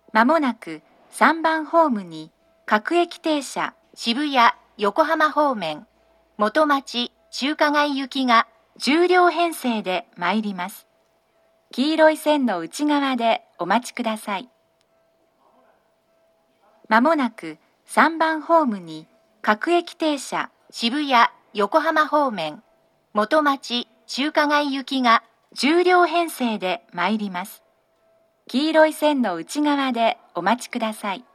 まもなく3番ホームに各駅停車渋谷横浜方面元町中華街行きが10両編成で参ります。黄色い線の内側でお待ちください。まもなく3番ホームに各駅停車渋谷横浜方面元町中華街行きが10両編成で参ります。黄色い線の内側でお待ちください。